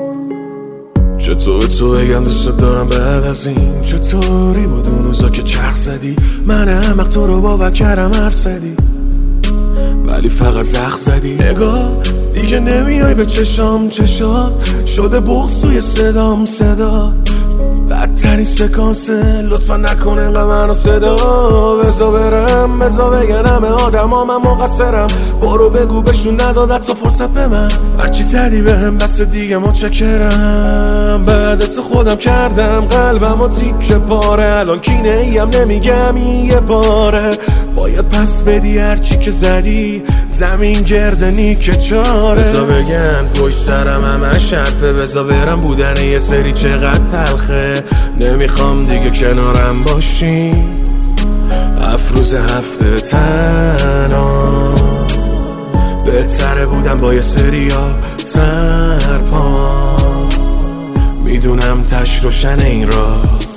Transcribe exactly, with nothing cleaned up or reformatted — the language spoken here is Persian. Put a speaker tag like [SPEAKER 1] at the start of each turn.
[SPEAKER 1] چطور تو بگم دوست دارم بعد از این؟ چطوری بود اون روزا که چرخ زدی؟ من احمق تو رو باور کردم حرف زدی ولی فقط زخم زدی. نگاه دیگه نمیای به چشام چشات، شده بغض توی صدام صدا. بدترین سکانسه لطفا نکن اینقدر منو صدا. بزا برم بزا بگن همه آدم ها من مقصرم، برو بگو بهشون ندادت تو فرصت به من. هرچی زدی بهم بس دیگه متشکرم، بعد تو خودم کردم قلبم و تیکه پاره. الان کینه ایم نمیگم این یه باره، باید پس بدی هرچی که زدی زمین گردنی که چاره. بزا بگن پشت سرم همه شرفه، بزا برم بودن یه سری چقدر تلخه. نمیخوام دیگه کنارم باشی افروز هفته تنها، بهتره بودم با یه سریا سرپا. میدونم تش روشن این راه